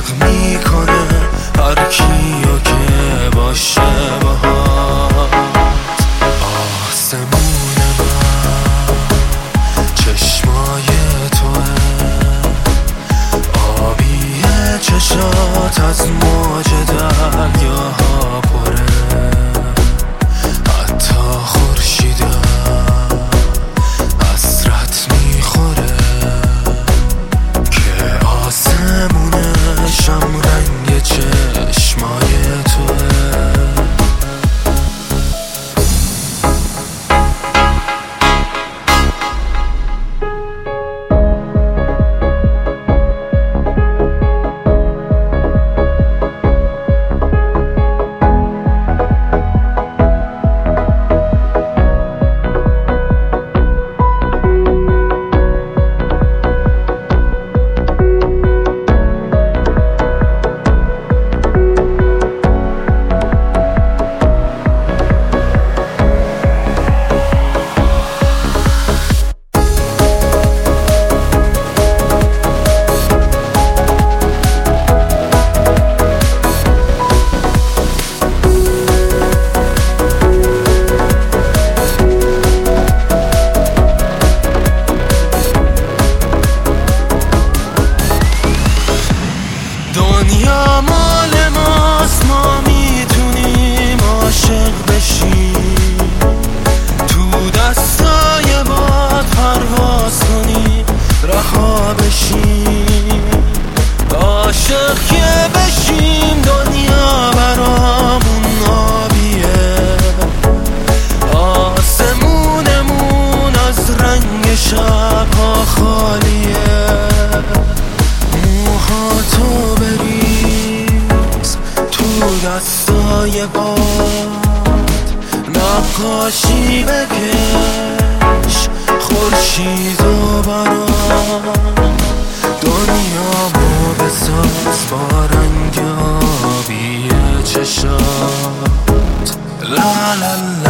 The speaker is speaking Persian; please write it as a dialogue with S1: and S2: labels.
S1: عاشق میکنه هر کیو که باشه باهات. آسمون من چشمای توه، آبی چشات از موج دریاها پره. حتی خورشیدم حسرت میخوره که آسمونشم رنگ چشمای توه. دنیا مال ماست، ما میتونیم عاشق بشیم، تو دستای باد پرواز کنیم، رها بشیم. عاشق که بشیم دنیا برامون آبیه، آسمونمون از رنگ شبها خالیه. موهاتو بریز تو دستای باد، نقاشی بکش خورشید و باران. دنیامو بساز با رنگ آبی چشات. لا لا لا